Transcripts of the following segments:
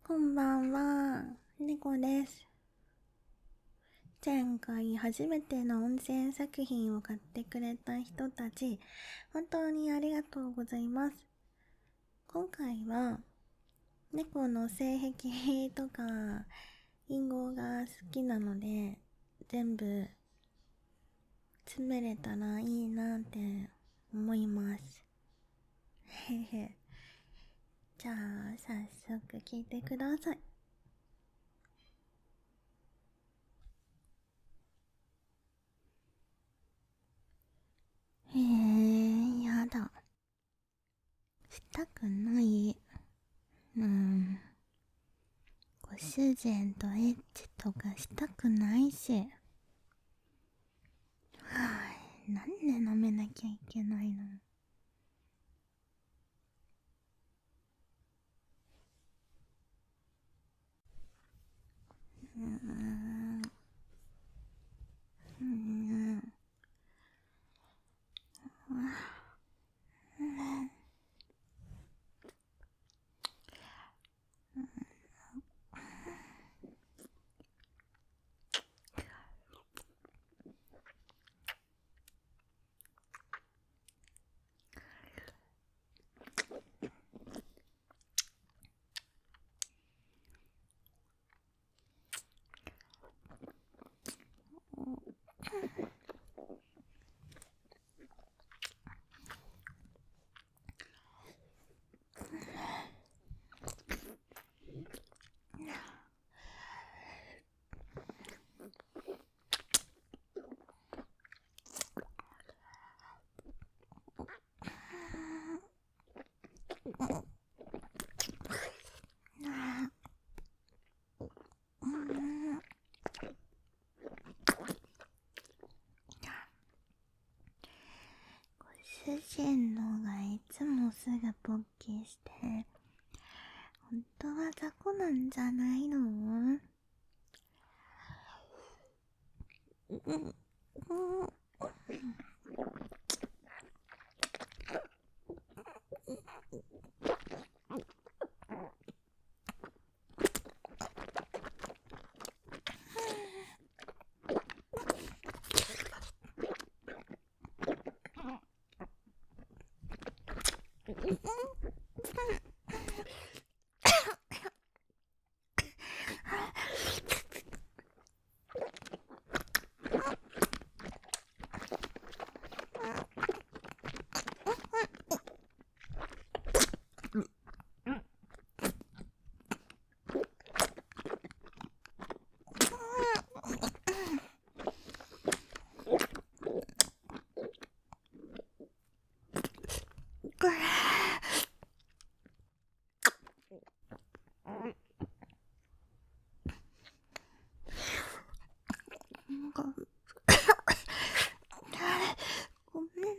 こんばんは、猫です。前回初めての音声作品を買ってくれた人たち、本当にありがとうございます。今回は、猫の性癖とか、隠語が好きなので、全部詰めれたらいいなって思います。へへ。じゃあ、早速聞いてください。やだ。したくない。ご主人とエッチとかしたくないし。なんで舐めなきゃいけないの。うーん。ご主人のがいつもすぐポッキーして、本当は雑魚なんじゃないの？ごめんって。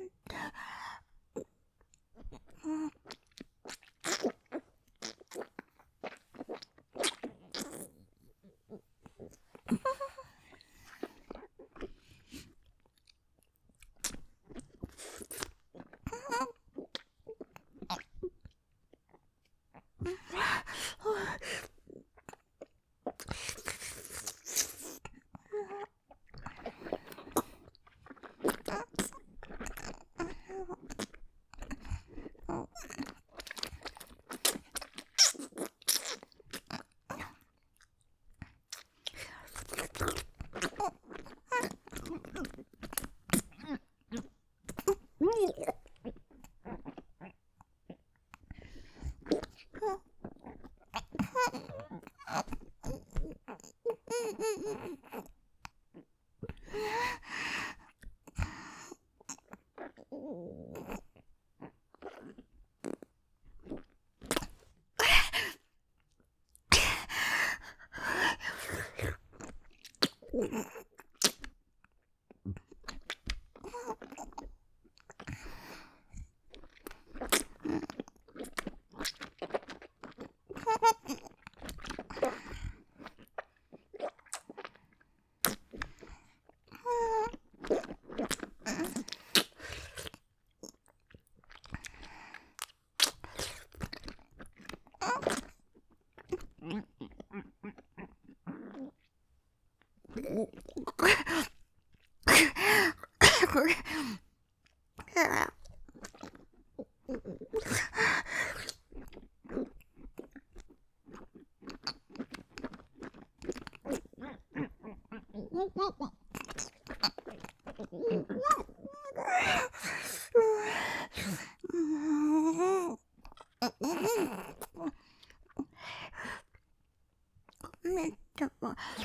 めっちゃ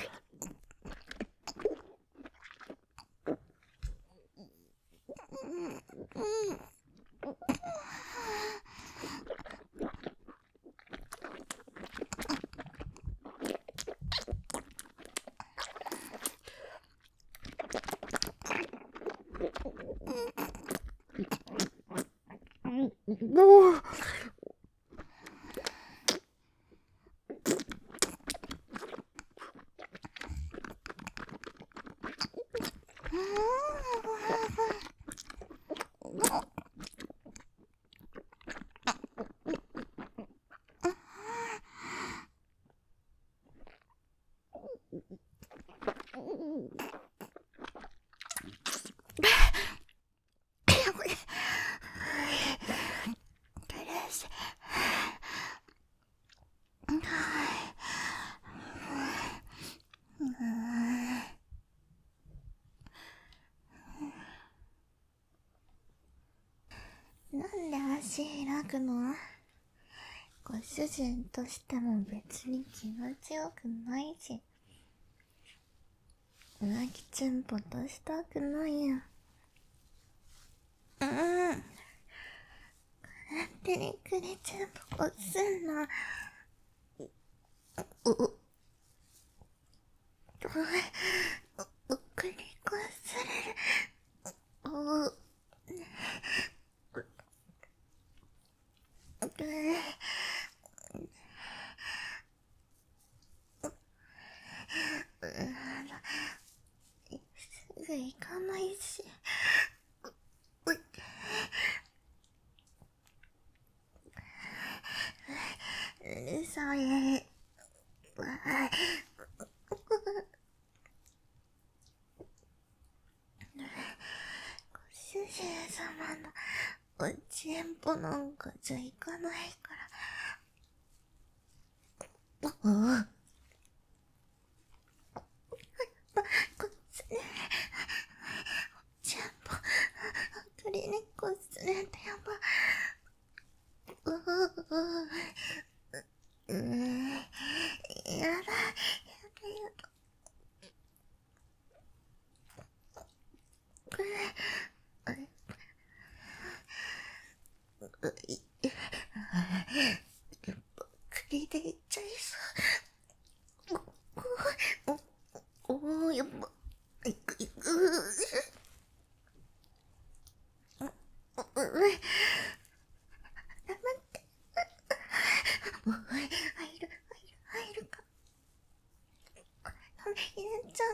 もうなんで足開くの？ご主人としても別に気持ちよくないし、浮気チンポとしたくないよ。勝手にクリチンポをすんな。クリコすれる。すぐ行かないし。うるさい。ご主人様のおちんぽなんかじゃいかないから。こっちね。おちんぽ、クリニックすねってやば。やだ。栗でいっちゃいそう。やっぱいく。待って。入るか。入れちゃ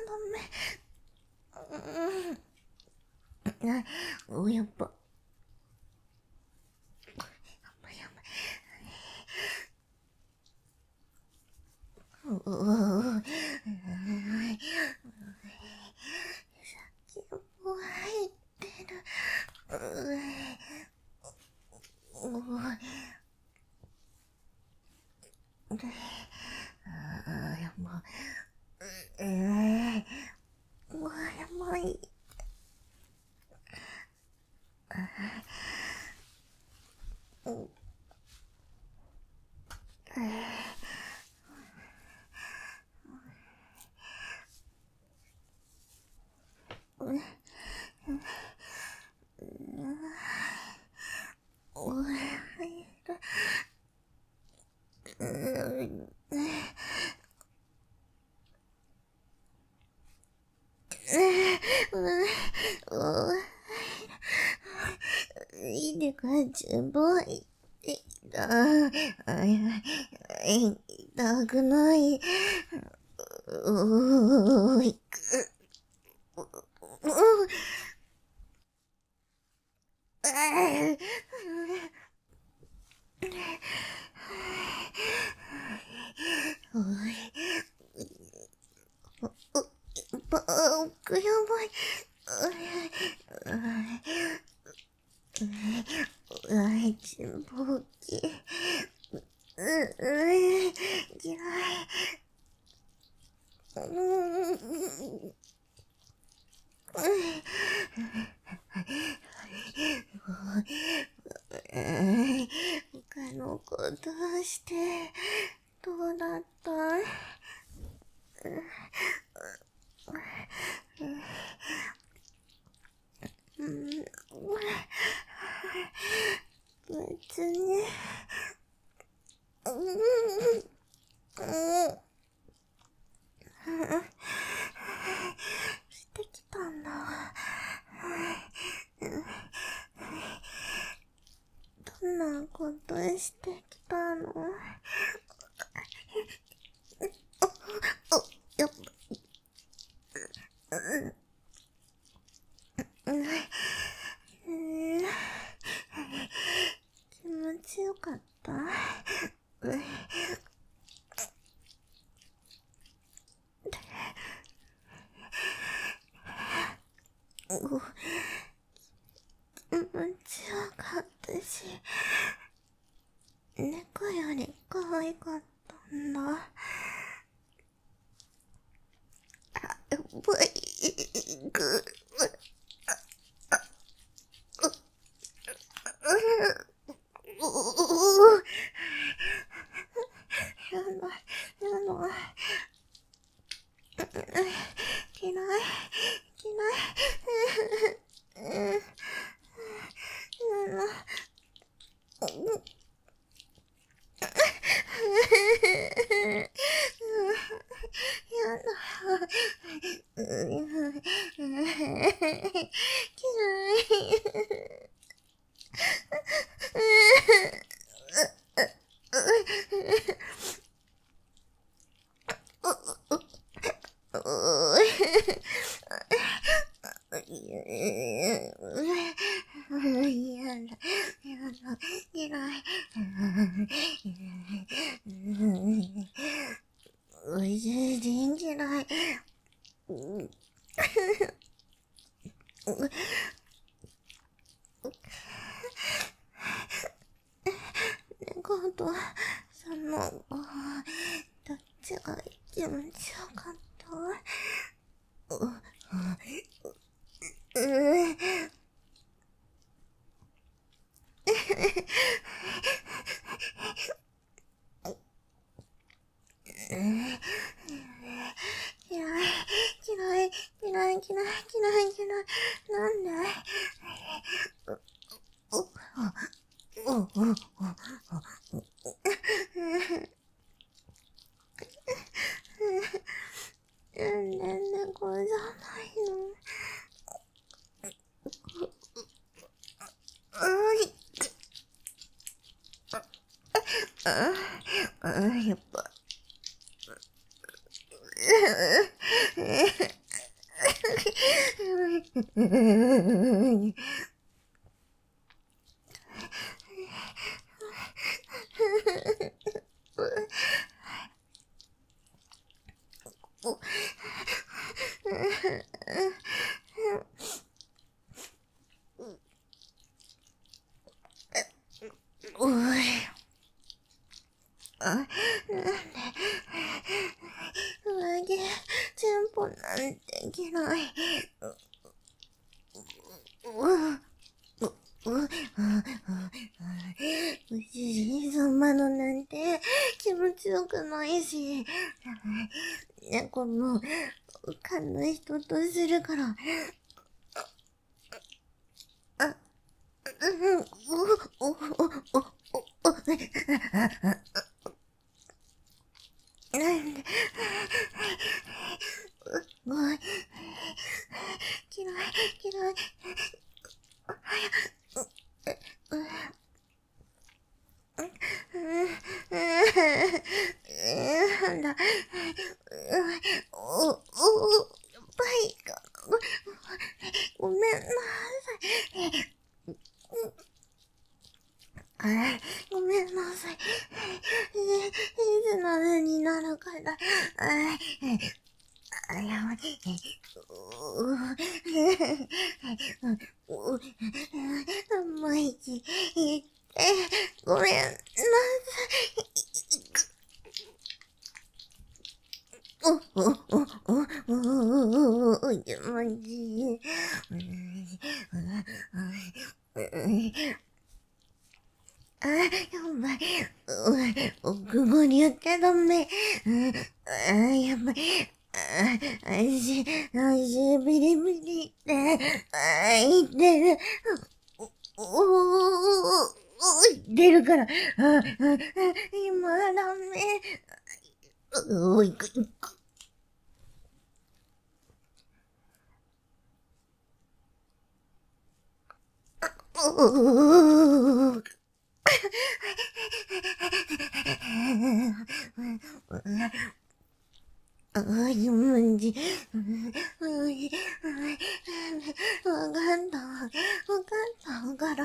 ダメ。やっぱ。先っぽ入ってる。やばい。いいでかちんぽい。痛くない。いく。奥やばい。ちんぽ大きい。嫌い。他の子どうしてどうだった？ 別にしてきたんだ。どんなことしてきたの？やっぱ気持ちよかった？気持ちよかったし、猫より可愛かったんだ。嫌い。全然嫌い。猫とその子、どっちが気持ちよかった？なんで？なんで猫じゃないの？やっぱ。なんで上着全部なんて嫌い。ご主人様のなんて気持ちよくないし、猫も他の人とするから。なんでごい嫌い。なんだ。やっぱりか。ごめんなさい。ごめんなさい。いつなのになるから。もう一言って、ごめんなさい。気持ちいい。やばい。奥越り上げダメ。やばい。足ビリビリって、いってる。出るから。今ダメ。行く。マジ。わかったから。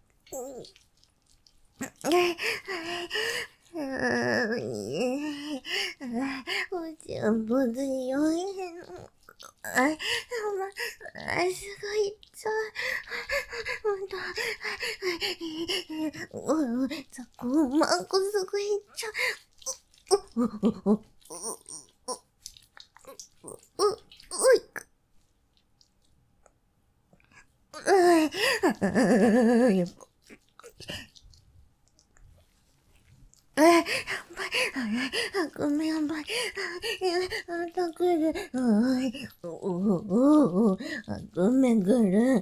おちゃんぽ強いの。すごい、ザコマンコすごいちゃ。ごめん、やばい。また来る。ごめん、来る。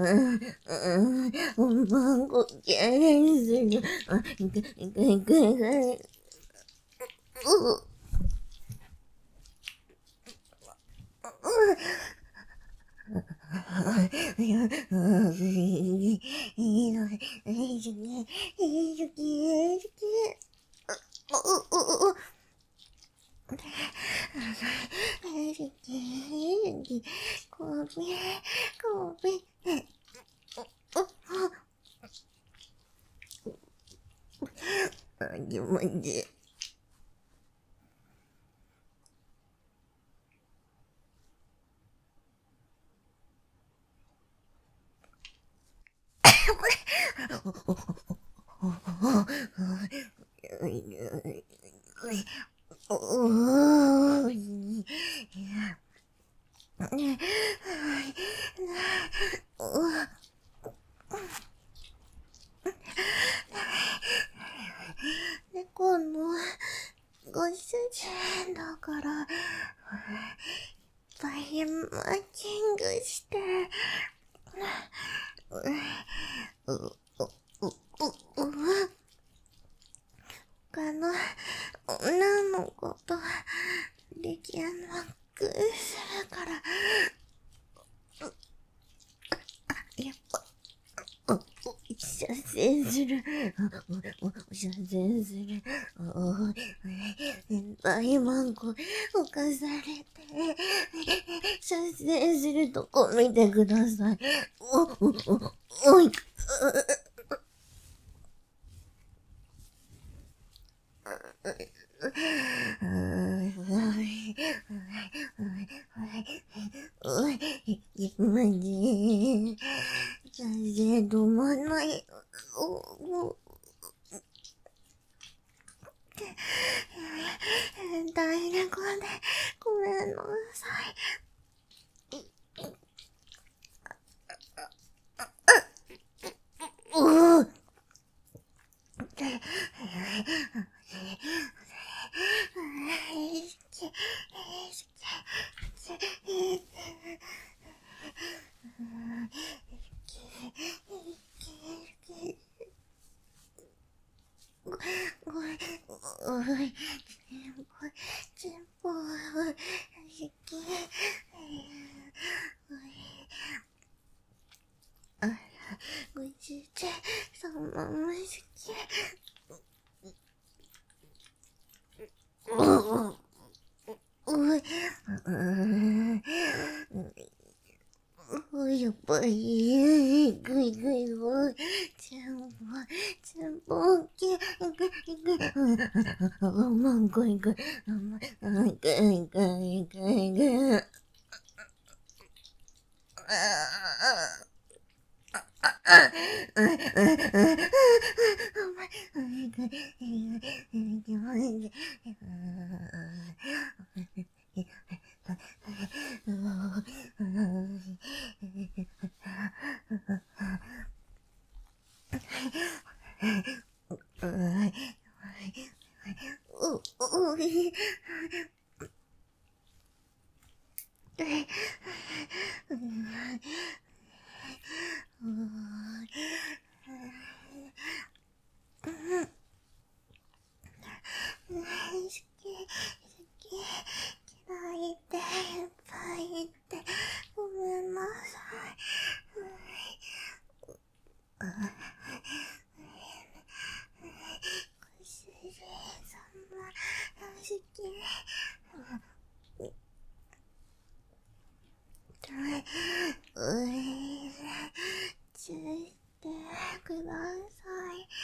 マンゴーキャレする。行く。猫のご主人だから、バイマーキングして、他の女の子と出来上なくするから、やっぱ、射精する。射精する。大マンコ犯されて、射精するとこ見てください。おい。マジ射精止まんない。大猫でごめんなさい。ご主人様も好き。やっぱり、ぐいぐいぐい。全部、大きい。マンゴー行く。行く。 嫌いっていっぱい言ってごめんなさい。ご主人様好き。注意してください。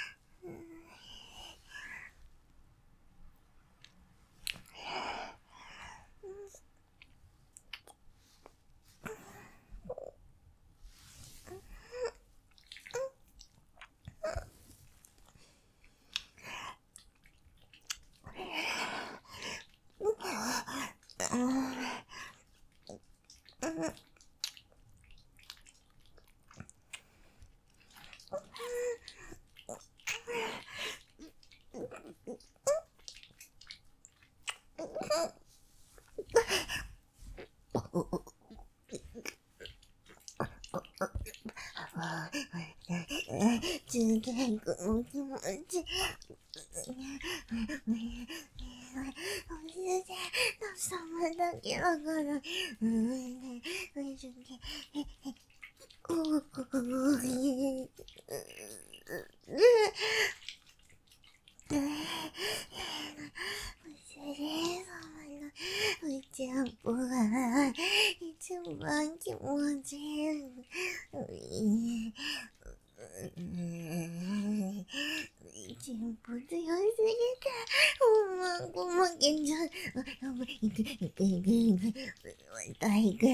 中堅くの気持ち。様だけだから。うちゃんぽが一番気持ちいい。チンポ強すぎて、ごまけちゃう。いく。体育。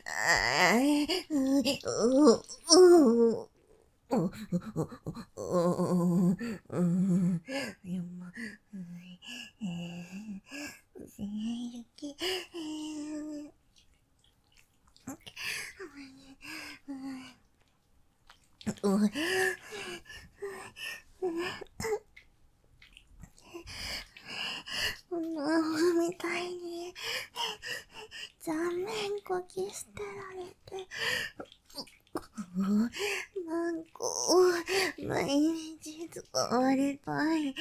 このアホみたいに残面こき捨てられて、なんか毎日使われたい。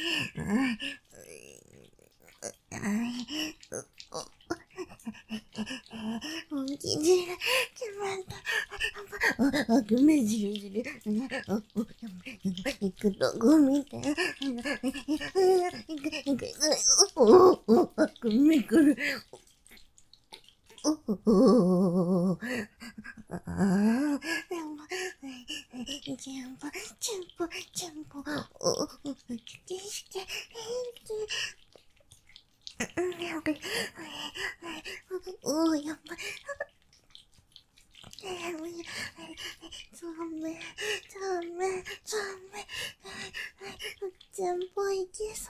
本気汁決まった。悪夢汁。行くとこ見て。行く。悪夢来る。でも、チンポ、景色、やばい。ザメ。チンポいけそう。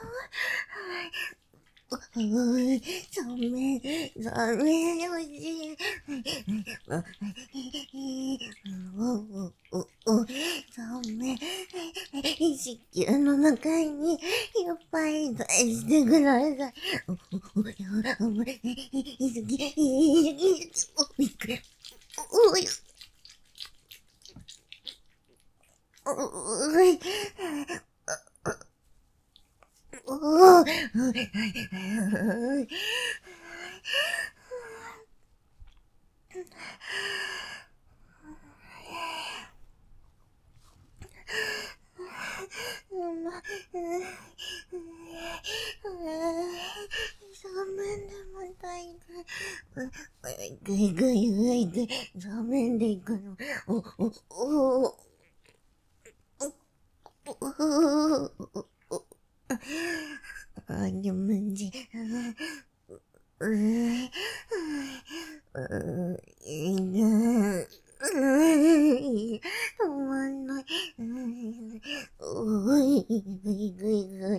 ザメ、おいしい。ザメ、子宮の中にいっぱい出してください。ぐい。座面で行くの。でもじ、止まんない。ぐい。